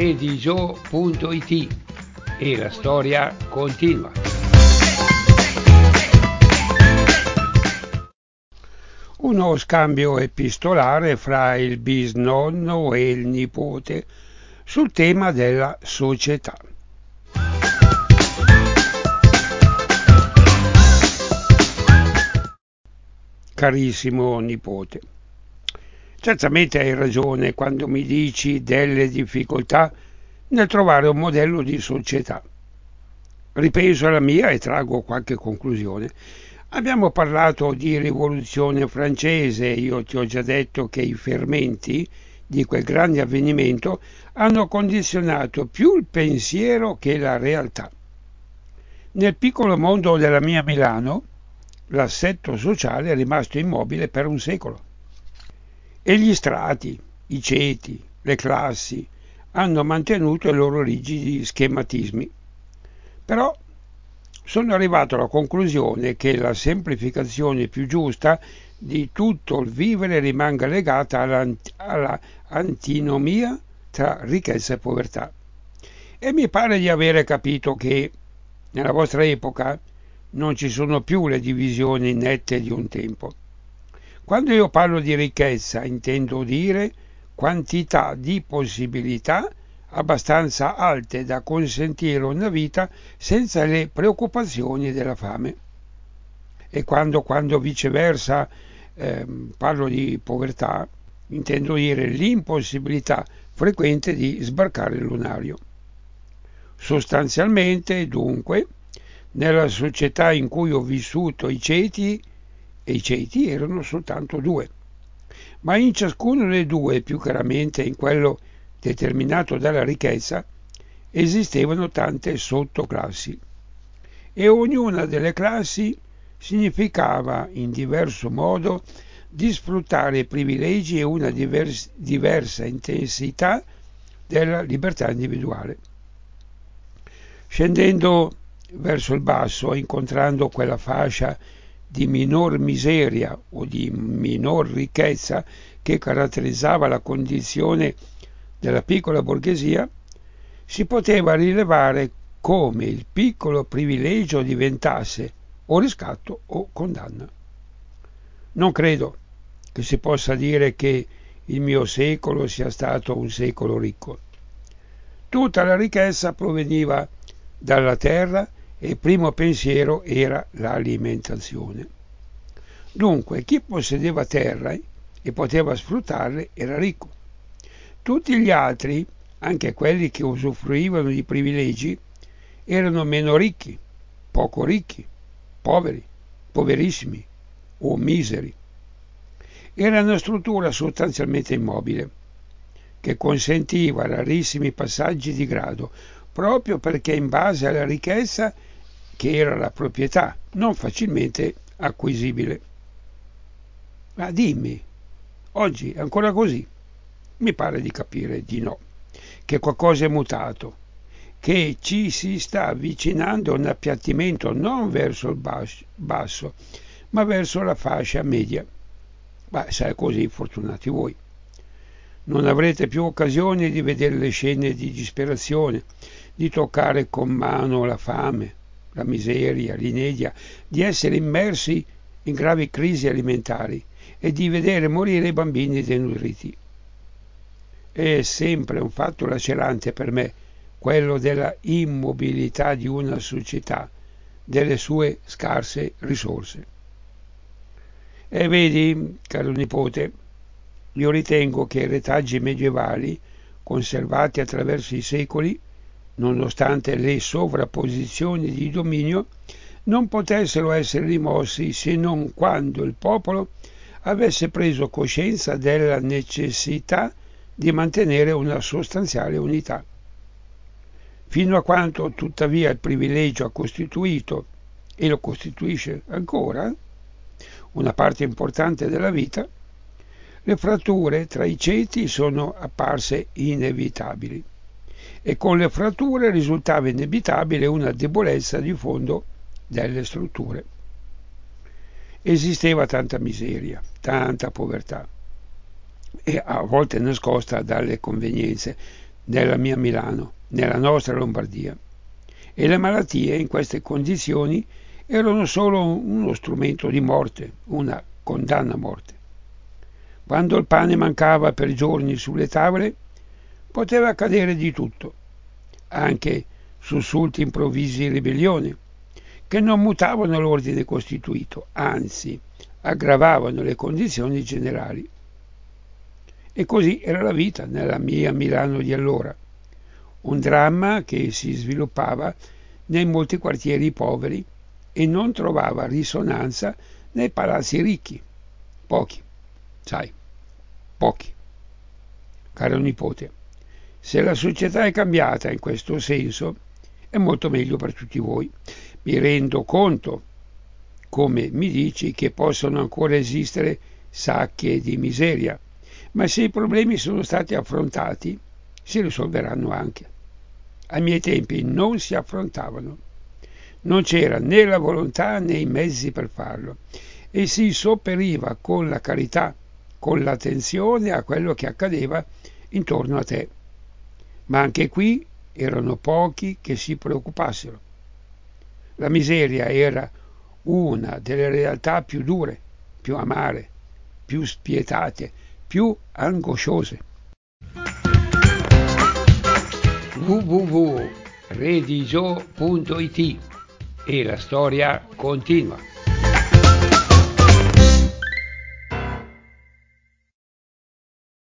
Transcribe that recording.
GioDiGio.it e la storia continua. Uno scambio epistolare fra il bisnonno e il nipote sul tema della società. Carissimo nipote, certamente hai ragione quando mi dici delle difficoltà nel trovare un modello di società. Ripenso alla mia e traggo qualche conclusione. Abbiamo parlato di rivoluzione francese, io ti ho già detto che i fermenti di quel grande avvenimento hanno condizionato più il pensiero che la realtà. Nel piccolo mondo della mia Milano, l'assetto sociale è rimasto immobile per un secolo. E gli strati, i ceti, le classi hanno mantenuto i loro rigidi schematismi. Però sono arrivato alla conclusione che la semplificazione più giusta di tutto il vivere rimanga legata alla antinomia tra ricchezza e povertà. E mi pare di avere capito che nella vostra epoca non ci sono più le divisioni nette di un tempo. Quando io parlo di ricchezza intendo dire quantità di possibilità abbastanza alte da consentire una vita senza le preoccupazioni della fame. E quando viceversa parlo di povertà, intendo dire l'impossibilità frequente di sbarcare il lunario. Sostanzialmente, dunque, nella società in cui ho vissuto i ceti erano soltanto due, ma in ciascuno dei due, più chiaramente in quello determinato dalla ricchezza, esistevano tante sottoclassi e ognuna delle classi significava in diverso modo di sfruttare i privilegi e una diversa intensità della libertà individuale. Scendendo verso il basso, incontrando quella fascia di minor miseria o di minor ricchezza che caratterizzava la condizione della piccola borghesia, si poteva rilevare come il piccolo privilegio diventasse o riscatto o condanna. Non credo che si possa dire che il mio secolo sia stato un secolo ricco. Tutta la ricchezza proveniva dalla terra e il primo pensiero era l'alimentazione. Dunque, chi possedeva terra e poteva sfruttarle era ricco. Tutti gli altri, anche quelli che usufruivano di privilegi, erano meno ricchi, poco ricchi, poveri, poverissimi o miseri. Era una struttura sostanzialmente immobile, che consentiva rarissimi passaggi di grado, proprio perché in base alla ricchezza che era la proprietà, non facilmente acquisibile. Ma dimmi, oggi è ancora così? Mi pare di capire di no, che qualcosa è mutato, che ci si sta avvicinando a un appiattimento non verso il basso, ma verso la fascia media. Ma se è così, fortunati voi. Non avrete più occasione di vedere le scene di disperazione, di toccare con mano la fame, la miseria, l'inedia, di essere immersi in gravi crisi alimentari e di vedere morire i bambini denutriti. È sempre un fatto lacerante per me quello della immobilità di una società, delle sue scarse risorse. E vedi, caro nipote, io ritengo che i retaggi medievali, conservati attraverso i secoli, nonostante le sovrapposizioni di dominio, non potessero essere rimossi se non quando il popolo avesse preso coscienza della necessità di mantenere una sostanziale unità. Fino a quanto tuttavia il privilegio ha costituito, e lo costituisce ancora, una parte importante della vita, le fratture tra i ceti sono apparse inevitabili e con le fratture risultava inevitabile una debolezza di fondo delle strutture. Esisteva tanta miseria, tanta povertà, e a volte nascosta dalle convenienze, nella mia Milano, nella nostra Lombardia. E le malattie in queste condizioni erano solo uno strumento di morte, una condanna a morte. Quando il pane mancava per giorni sulle tavole, poteva accadere di tutto, anche sussulti improvvisi di ribellione, che non mutavano l'ordine costituito, anzi aggravavano le condizioni generali. E così era la vita nella mia Milano di allora, un dramma che si sviluppava nei molti quartieri poveri e non trovava risonanza nei palazzi ricchi. Pochi, sai, pochi. Caro nipote, se la società è cambiata in questo senso, è molto meglio per tutti voi. Mi rendo conto, come mi dici, che possono ancora esistere sacche di miseria, ma se i problemi sono stati affrontati, si risolveranno anche. Ai miei tempi non si affrontavano. Non c'era né la volontà né i mezzi per farlo e si sopperiva con la carità, con l'attenzione a quello che accadeva intorno a te. Ma anche qui erano pochi che si preoccupassero. La miseria era una delle realtà più dure, più amare, più spietate, più angosciose. www.redigio.it e la storia continua.